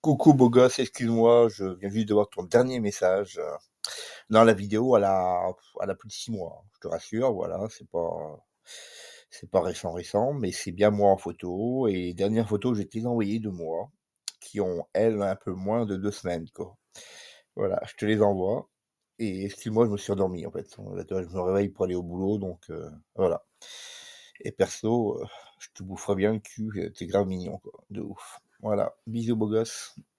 Coucou beau gosse, excuse-moi, je viens juste de voir ton dernier message. Non, la vidéo, elle a plus de 6 mois, hein, je te rassure, voilà, c'est pas récent, mais c'est bien moi en photo. Et les dernières photos que je t'ai envoyées de moi, qui ont, elles, un peu moins de 2 semaines, quoi. Voilà, je te les envoie. Et excuse-moi, je me suis endormi, en fait. Là, tu vois, je me réveille pour aller au boulot, donc voilà. Et perso, je te boufferais bien le cul, t'es grave mignon, quoi, de ouf. Voilà, bisous beau gosse.